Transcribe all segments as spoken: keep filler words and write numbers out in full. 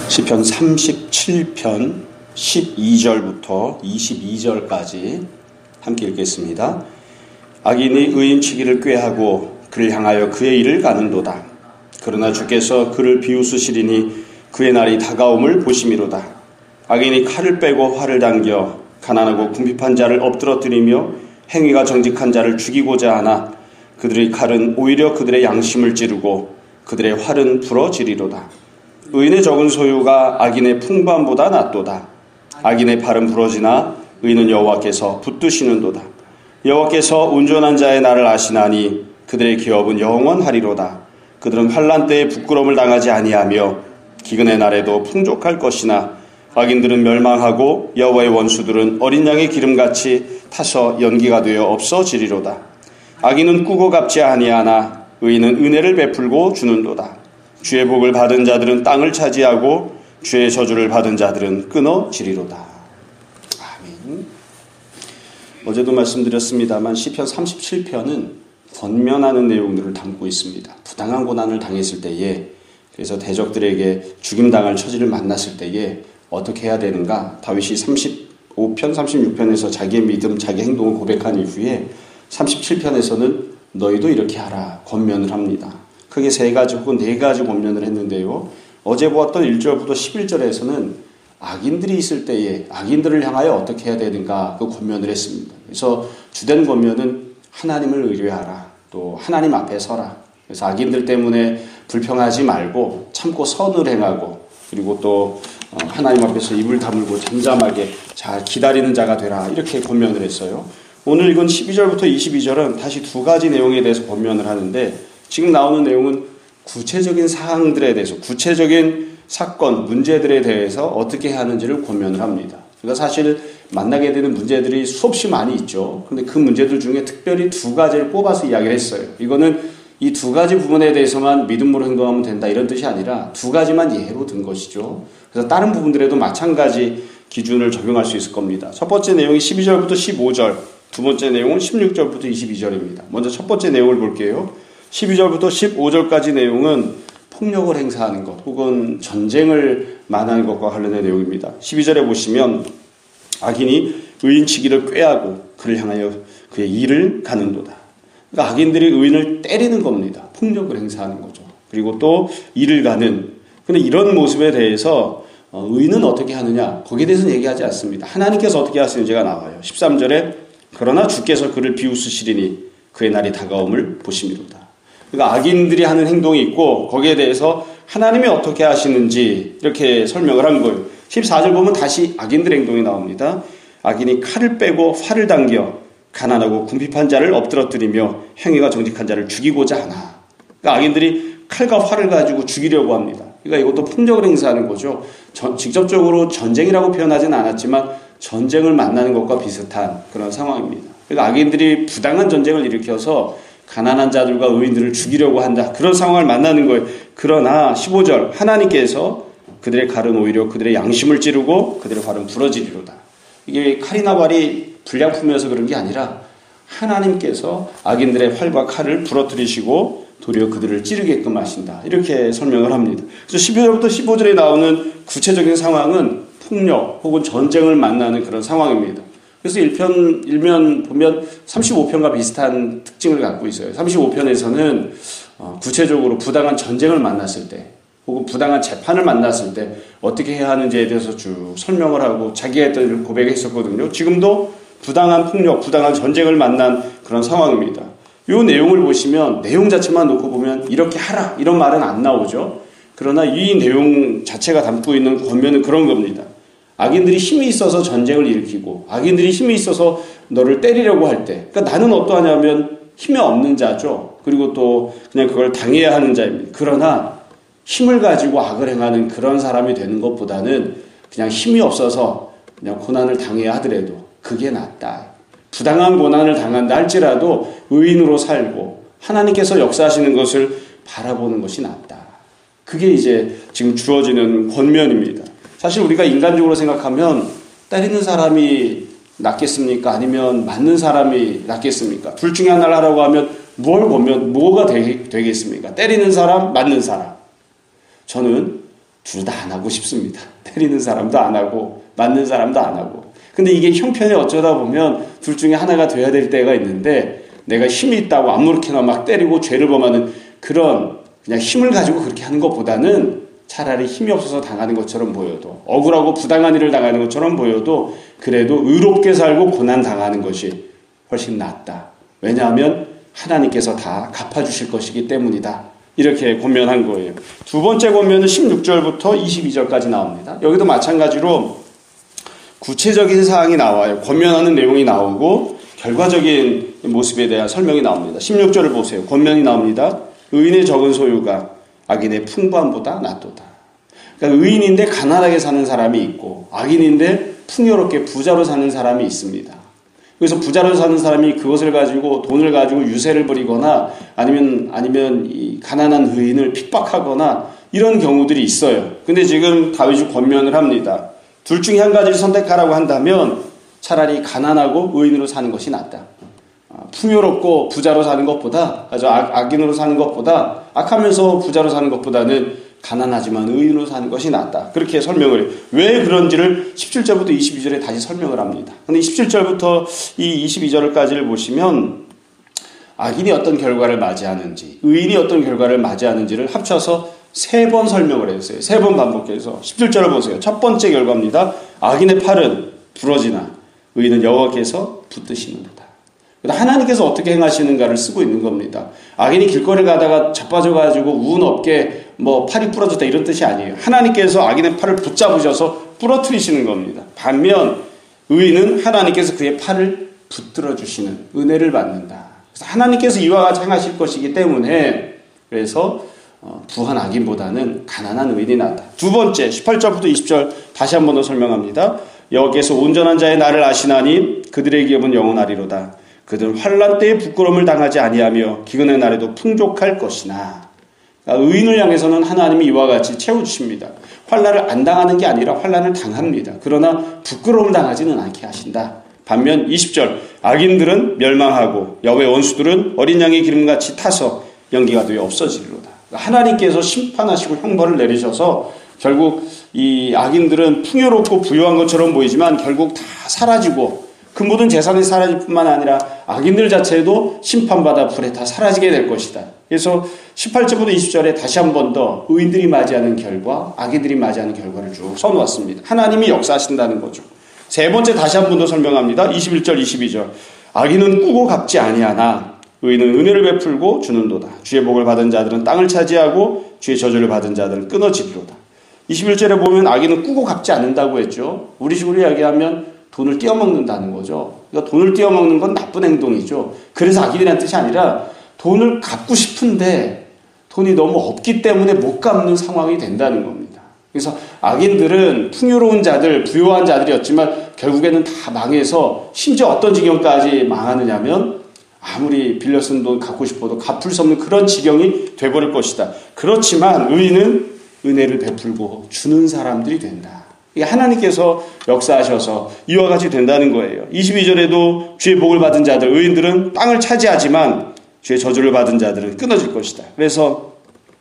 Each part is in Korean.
시편 삼십칠 편 십이 절부터 이십이 절까지 함께 읽겠습니다. 악인이 의인치기를 꾀하고 그를 향하여 그의 일을 가는도다. 그러나 주께서 그를 비웃으시리니 그의 날이 다가옴을 보심이로다. 악인이 칼을 빼고 활을 당겨 가난하고 궁핍한 자를 엎드러뜨리며 행위가 정직한 자를 죽이고자 하나 그들의 칼은 오히려 그들의 양심을 찌르고 그들의 활은 부러지리로다. 의인의 적은 소유가 악인의 풍부함보다 낫도다. 악인의 팔은 부러지나 의인은 여호와께서 붙드시는도다. 여호와께서 온전한 자의 날을 아시나니 그들의 기업은 영원하리로다. 그들은 환난 때에 부끄러움을 당하지 아니하며 기근의 날에도 풍족할 것이나 악인들은 멸망하고 여호와의 원수들은 어린 양의 기름같이 타서 연기가 되어 없어지리로다. 악인은 꾸고 갚지 아니하나 의인은 은혜를 베풀고 주는도다. 주의 복을 받은 자들은 땅을 차지하고 주의 저주를 받은 자들은 끊어지리로다. 아멘. 어제도 말씀드렸습니다만 시편 삼십칠 편은 권면하는 내용들을 담고 있습니다. 부당한 고난을 당했을 때에, 그래서 대적들에게 죽임당할 처지를 만났을 때에 어떻게 해야 되는가, 다윗이 삼십오 편, 삼십육 편에서 자기의 믿음, 자기 행동을 고백한 이후에 삼십칠 편에서는 너희도 이렇게 하라 권면을 합니다. 크게 세 가지 혹은 네 가지 권면을 했는데요. 어제 보았던 일 절부터 십일 절에서는 악인들이 있을 때에 악인들을 향하여 어떻게 해야 되는가 그 권면을 했습니다. 그래서 주된 권면은 하나님을 의뢰하라, 또 하나님 앞에 서라. 그래서 악인들 때문에 불평하지 말고 참고 선을 행하고, 그리고 또 하나님 앞에서 입을 다물고 잠잠하게 잘 기다리는 자가 되라, 이렇게 권면을 했어요. 오늘 이건 십이 절부터 이십이 절은 다시 두 가지 내용에 대해서 권면을 하는데, 지금 나오는 내용은 구체적인 사항들에 대해서, 구체적인 사건, 문제들에 대해서 어떻게 해야 하는지를 권면을 합니다. 그러니까 사실 만나게 되는 문제들이 수없이 많이 있죠. 그런데 그 문제들 중에 특별히 두 가지를 뽑아서 이야기를 했어요. 이거는 이 두 가지 부분에 대해서만 믿음으로 행동하면 된다, 이런 뜻이 아니라 두 가지만 예로 든 것이죠. 그래서 다른 부분들에도 마찬가지 기준을 적용할 수 있을 겁니다. 첫 번째 내용이 십이 절부터 십오 절, 두 번째 내용은 십육 절부터 이십이 절입니다. 먼저 첫 번째 내용을 볼게요. 십이 절부터 십오 절까지 내용은 폭력을 행사하는 것 혹은 전쟁을 만하는 것과 관련된 내용입니다. 십이 절에 보시면 악인이 의인치기를 꾀하고 그를 향하여 그의 일을 가는도다. 그러니까 악인들이 의인을 때리는 겁니다. 폭력을 행사하는 거죠. 그리고 또 일을 가는. 근데 이런 모습에 대해서 의인은 어떻게 하느냐, 거기에 대해서는 얘기하지 않습니다. 하나님께서 어떻게 하시는지가 나와요. 십삼 절에 그러나 주께서 그를 비웃으시리니 그의 날이 다가옴을 보심이로다. 그러니까 악인들이 하는 행동이 있고 거기에 대해서 하나님이 어떻게 하시는지 이렇게 설명을 한 거예요. 십사 절 보면 다시 악인들의 행동이 나옵니다. 악인이 칼을 빼고 활을 당겨 가난하고 궁핍한 자를 엎드러뜨리며 행위가 정직한 자를 죽이고자 하나. 그러니까 악인들이 칼과 활을 가지고 죽이려고 합니다. 그러니까 이것도 폭력을 행사하는 거죠. 전, 직접적으로 전쟁이라고 표현하지는 않았지만 전쟁을 만나는 것과 비슷한 그런 상황입니다. 그러니까 악인들이 부당한 전쟁을 일으켜서 가난한 자들과 의인들을 죽이려고 한다, 그런 상황을 만나는 거예요. 그러나 십오 절 하나님께서 그들의 칼은 오히려 그들의 양심을 찌르고 그들의 활은 부러지리로다. 이게 칼이나 활이 불량품이어서 그런 게 아니라 하나님께서 악인들의 활과 칼을 부러뜨리시고 도리어 그들을 찌르게끔 하신다, 이렇게 설명을 합니다. 그래서 십이 절부터 십오 절에 나오는 구체적인 상황은 폭력 혹은 전쟁을 만나는 그런 상황입니다. 그래서 일 편, 일면 보면 삼십오 편과 비슷한 특징을 갖고 있어요. 삼십오 편에서는 구체적으로 부당한 전쟁을 만났을 때 혹은 부당한 재판을 만났을 때 어떻게 해야 하는지에 대해서 쭉 설명을 하고 자기가 했던 일을 고백했었거든요. 지금도 부당한 폭력, 부당한 전쟁을 만난 그런 상황입니다. 이 내용을 보시면 내용 자체만 놓고 보면 이렇게 하라, 이런 말은 안 나오죠. 그러나 이 내용 자체가 담고 있는 권면은 그런 겁니다. 악인들이 힘이 있어서 전쟁을 일으키고 악인들이 힘이 있어서 너를 때리려고 할 때, 그러니까 나는 어떠하냐면 힘이 없는 자죠. 그리고 또 그냥 그걸 당해야 하는 자입니다. 그러나 힘을 가지고 악을 행하는 그런 사람이 되는 것보다는 그냥 힘이 없어서 그냥 고난을 당해야 하더라도 그게 낫다. 부당한 고난을 당한다 할지라도 의인으로 살고 하나님께서 역사하시는 것을 바라보는 것이 낫다. 그게 이제 지금 주어지는 권면입니다. 사실 우리가 인간적으로 생각하면 때리는 사람이 낫겠습니까? 아니면 맞는 사람이 낫겠습니까? 둘 중에 하나를 하라고 하면 뭘 보면 뭐가 되겠습니까? 때리는 사람, 맞는 사람. 저는 둘 다 안 하고 싶습니다. 때리는 사람도 안 하고 맞는 사람도 안 하고. 근데 이게 형편이 어쩌다 보면 둘 중에 하나가 돼야 될 때가 있는데 내가 힘이 있다고 아무렇게나 막 때리고 죄를 범하는 그런 그냥 힘을 가지고 그렇게 하는 것보다는 차라리 힘이 없어서 당하는 것처럼 보여도 억울하고 부당한 일을 당하는 것처럼 보여도 그래도 의롭게 살고 고난 당하는 것이 훨씬 낫다. 왜냐하면 하나님께서 다 갚아주실 것이기 때문이다. 이렇게 권면한 거예요. 두 번째 권면은 십육 절부터 이십이 절까지 나옵니다. 여기도 마찬가지로 구체적인 사항이 나와요. 권면하는 내용이 나오고 결과적인 모습에 대한 설명이 나옵니다. 십육 절을 보세요. 권면이 나옵니다. 의인의 적은 소유가 악인의 풍부함보다 낫도다. 그러니까 의인인데 가난하게 사는 사람이 있고 악인인데 풍요롭게 부자로 사는 사람이 있습니다. 그래서 부자로 사는 사람이 그것을 가지고 돈을 가지고 유세를 부리거나 아니면 아니면 이 가난한 의인을 핍박하거나 이런 경우들이 있어요. 근데 지금 다윗이 권면을 합니다. 둘 중에 한 가지를 선택하라고 한다면 차라리 가난하고 의인으로 사는 것이 낫다. 풍요롭고 부자로 사는 것보다, 아주 악인으로 사는 것보다, 악하면서 부자로 사는 것보다는 가난하지만 의인으로 사는 것이 낫다. 그렇게 설명을 해요. 왜 그런지를 십칠 절부터 이십이 절에 다시 설명을 합니다. 근데 십칠 절부터 이 이십이 절까지를 보시면 악인이 어떤 결과를 맞이하는지, 의인이 어떤 결과를 맞이하는지를 합쳐서 세 번 설명을 했어요. 세 번 반복해서. 십칠 절을 보세요. 첫 번째 결과입니다. 악인의 팔은 부러지나 의인은 여호와께서 붙드시는도다. 하나님께서 어떻게 행하시는가를 쓰고 있는 겁니다. 악인이 길거리 가다가 자빠져가지고 운 없게 뭐 팔이 부러졌다 이런 뜻이 아니에요. 하나님께서 악인의 팔을 붙잡으셔서 부러뜨리시는 겁니다. 반면 의인은 하나님께서 그의 팔을 붙들어 주시는 은혜를 받는다. 그래서 하나님께서 이와 같이 행하실 것이기 때문에 그래서 부한 악인보다는 가난한 의인이 낫다. 두 번째 십팔 절부터 이십 절 다시 한 번 더 설명합니다. 여호와께서 온전한 자의 날을 아시나니 그들의 기업은 영원하리로다. 그들은 환난 때에 부끄러움을 당하지 아니하며 기근의 날에도 풍족할 것이나. 그러니까 의인을 향해서는 하나님이 이와 같이 채워주십니다. 환난을 안 당하는 게 아니라 환난을 당합니다. 그러나 부끄러움을 당하지는 않게 하신다. 반면 이십 절 악인들은 멸망하고 여호와의 원수들은 어린 양의 기름같이 타서 연기가 되어 없어지리로다. 그러니까 하나님께서 심판하시고 형벌을 내리셔서 결국 이 악인들은 풍요롭고 부유한 것처럼 보이지만 결국 다 사라지고 그 모든 재산이 사라질 뿐만 아니라 악인들 자체도 심판받아 불에 다 사라지게 될 것이다. 그래서 십팔 절부터 이십 절에 다시 한 번 더 의인들이 맞이하는 결과, 악인들이 맞이하는 결과를 쭉 써놓았습니다. 하나님이 역사하신다는 거죠. 세 번째 다시 한 번 더 설명합니다. 이십일 절, 이십이 절. 악인은 꾸고 갚지 아니하나 의인은 은혜를 베풀고 주는도다. 주의 복을 받은 자들은 땅을 차지하고 주의 저주를 받은 자들은 끊어지리로다. 이십일 절에 보면 악인은 꾸고 갚지 않는다고 했죠. 우리 식으로 이야기하면 돈을 띄어먹는다는 거죠. 그러니까 돈을 띄어먹는 건 나쁜 행동이죠. 그래서 악인이라는 뜻이 아니라 돈을 갚고 싶은데 돈이 너무 없기 때문에 못 갚는 상황이 된다는 겁니다. 그래서 악인들은 풍요로운 자들, 부유한 자들이었지만 결국에는 다 망해서 심지어 어떤 지경까지 망하느냐면 아무리 빌려 쓴 돈 갚고 싶어도 갚을 수 없는 그런 지경이 돼버릴 것이다. 그렇지만 의인은 은혜를 베풀고 주는 사람들이 된다. 하나님께서 역사하셔서 이와 같이 된다는 거예요. 이십이 절에도 주의 복을 받은 자들, 의인들은 땅을 차지하지만 주의 저주를 받은 자들은 끊어질 것이다. 그래서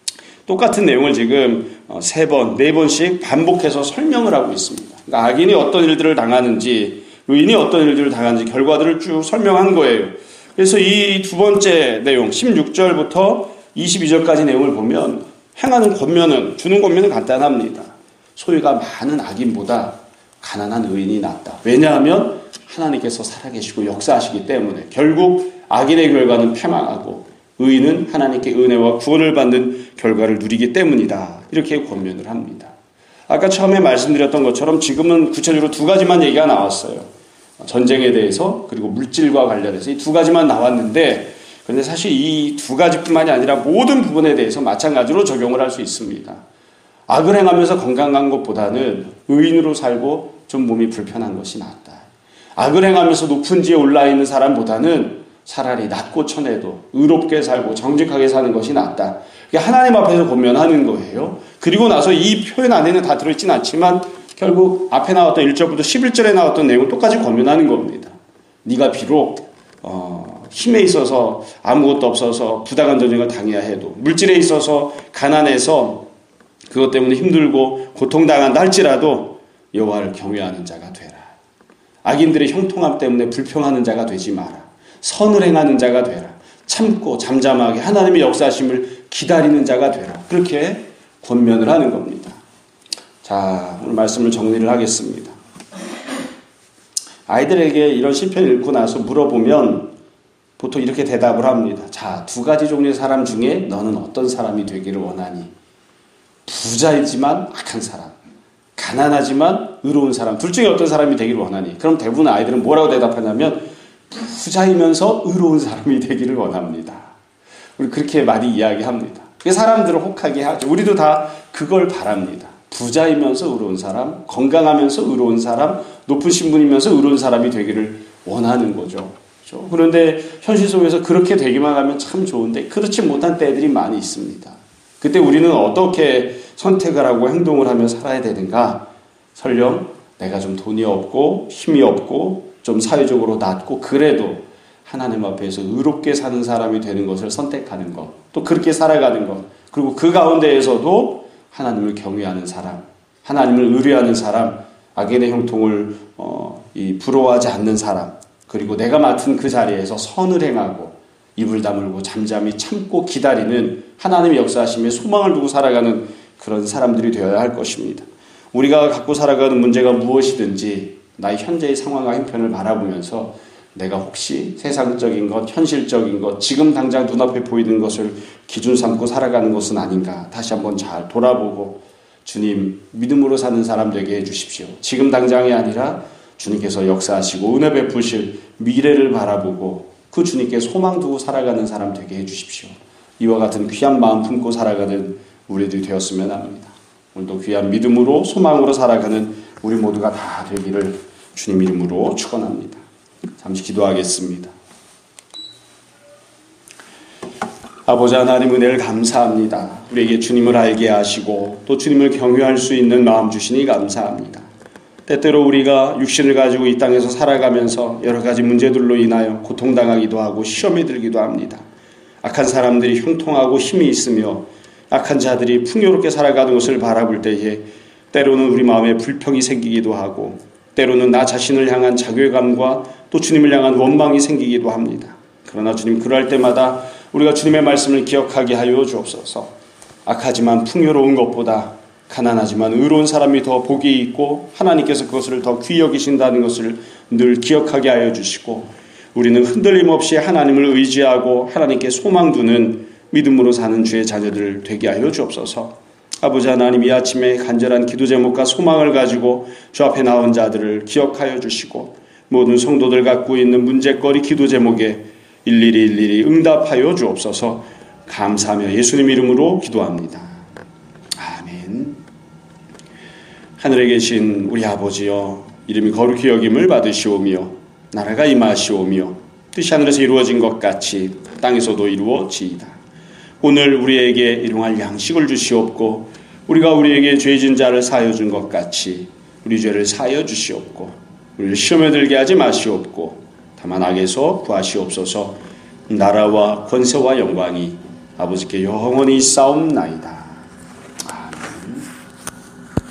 똑같은 내용을 지금 세 번, 네 번씩 반복해서 설명을 하고 있습니다. 그러니까 악인이 어떤 일들을 당하는지, 의인이 어떤 일들을 당하는지 결과들을 쭉 설명한 거예요. 그래서 이 두 번째 내용, 십육 절부터 이십이 절까지 내용을 보면 행하는 권면은, 주는 권면은 간단합니다. 소유가 많은 악인보다 가난한 의인이 낫다. 왜냐하면 하나님께서 살아계시고 역사하시기 때문에 결국 악인의 결과는 패망하고 의인은 하나님께 은혜와 구원을 받는 결과를 누리기 때문이다. 이렇게 권면을 합니다. 아까 처음에 말씀드렸던 것처럼 지금은 구체적으로 두 가지만 얘기가 나왔어요. 전쟁에 대해서 그리고 물질과 관련해서 이 두 가지만 나왔는데 그런데 사실 이 두 가지뿐만이 아니라 모든 부분에 대해서 마찬가지로 적용을 할 수 있습니다. 악을 행하면서 건강한 것보다는 의인으로 살고 좀 몸이 불편한 것이 낫다. 악을 행하면서 높은 지에 올라 있는 사람보다는 차라리 낮고 천해도 의롭게 살고 정직하게 사는 것이 낫다. 이게 하나님 앞에서 권면하는 거예요. 그리고 나서 이 표현 안에는 다 들어있진 않지만 결국 앞에 나왔던 일 절부터 십일 절에 나왔던 내용을 똑같이 권면하는 겁니다. 네가 비록 어, 힘에 있어서 아무것도 없어서 부당한 전쟁을 당해야 해도 물질에 있어서 가난해서 그것 때문에 힘들고 고통당한다 할지라도 여호와를 경외하는 자가 되라. 악인들의 형통함 때문에 불평하는 자가 되지 마라. 선을 행하는 자가 되라. 참고 잠잠하게 하나님의 역사하심을 기다리는 자가 되라. 그렇게 권면을 하는 겁니다. 자, 오늘 말씀을 정리를 하겠습니다. 아이들에게 이런 시편 읽고 나서 물어보면 보통 이렇게 대답을 합니다. 자, 두 가지 종류의 사람 중에 너는 어떤 사람이 되기를 원하니? 부자이지만 악한 사람, 가난하지만 의로운 사람, 둘 중에 어떤 사람이 되기를 원하니? 그럼 대부분 아이들은 뭐라고 대답하냐면 부자이면서 의로운 사람이 되기를 원합니다. 우리 그렇게 많이 이야기합니다. 사람들을 혹하게 하죠. 우리도 다 그걸 바랍니다. 부자이면서 의로운 사람, 건강하면서 의로운 사람, 높은 신분이면서 의로운 사람이 되기를 원하는 거죠. 그렇죠? 그런데 현실 속에서 그렇게 되기만 하면 참 좋은데 그렇지 못한 때들이 많이 있습니다. 그때 우리는 어떻게 선택을 하고 행동을 하며 살아야 되는가? 설령 내가 좀 돈이 없고 힘이 없고 좀 사회적으로 낮고 그래도 하나님 앞에서 의롭게 사는 사람이 되는 것을 선택하는 것, 또 그렇게 살아가는 것, 그리고 그 가운데에서도 하나님을 경외하는 사람, 하나님을 의뢰하는 사람, 악인의 형통을 어, 이 부러워하지 않는 사람, 그리고 내가 맡은 그 자리에서 선을 행하고 입을 다물고 잠잠히 참고 기다리는 하나님의 역사하심에 소망을 두고 살아가는 그런 사람들이 되어야 할 것입니다. 우리가 갖고 살아가는 문제가 무엇이든지 나의 현재의 상황과 형편을 바라보면서 내가 혹시 세상적인 것, 현실적인 것, 지금 당장 눈앞에 보이는 것을 기준 삼고 살아가는 것은 아닌가 다시 한번 잘 돌아보고 주님 믿음으로 사는 사람 되게 해주십시오. 지금 당장이 아니라 주님께서 역사하시고 은혜 베푸실 미래를 바라보고 그 주님께 소망 두고 살아가는 사람 되게 해주십시오. 이와 같은 귀한 마음 품고 살아가는 우리들이 되었으면 합니다. 오늘도 귀한 믿음으로 소망으로 살아가는 우리 모두가 다 되기를 주님 이름으로 축원합니다. 잠시 기도하겠습니다. 아버지 하나님 은혜를 감사합니다. 우리에게 주님을 알게 하시고 또 주님을 경외할 수 있는 마음 주시니 감사합니다. 때때로 우리가 육신을 가지고 이 땅에서 살아가면서 여러 가지 문제들로 인하여 고통당하기도 하고 시험에 들기도 합니다. 악한 사람들이 형통하고 힘이 있으며 악한 자들이 풍요롭게 살아가는 것을 바라볼 때에 때로는 우리 마음에 불평이 생기기도 하고 때로는 나 자신을 향한 자괴감과 또 주님을 향한 원망이 생기기도 합니다. 그러나 주님 그럴 때마다 우리가 주님의 말씀을 기억하게 하여 주옵소서. 악하지만 풍요로운 것보다 가난하지만 의로운 사람이 더 복이 있고 하나님께서 그것을 더 귀히 여기신다는 것을 늘 기억하게 하여 주시고 우리는 흔들림 없이 하나님을 의지하고 하나님께 소망 두는 믿음으로 사는 주의 자녀들 되게 하여 주옵소서. 아버지 하나님 이 아침에 간절한 기도 제목과 소망을 가지고 주 앞에 나온 자들을 기억하여 주시고 모든 성도들 갖고 있는 문제거리 기도 제목에 일일이 일일이 응답하여 주옵소서. 감사하며 예수님 이름으로 기도합니다. 아멘. 하늘에 계신 우리 아버지여 이름이 거룩히 여김을 받으시오며 나라가 임하시오며 뜻이 하늘에서 이루어진 것 같이 땅에서도 이루어지이다. 오늘 우리에게 일용할 양식을 주시옵고 우리가 우리에게 죄진 자를 사하여 준 것 같이 우리 죄를 사하여 주시옵고 우리를 시험에 들게 하지 마시옵고 다만 악에서 구하시옵소서. 나라와 권세와 영광이 아버지께 영원히 있사옵나이다.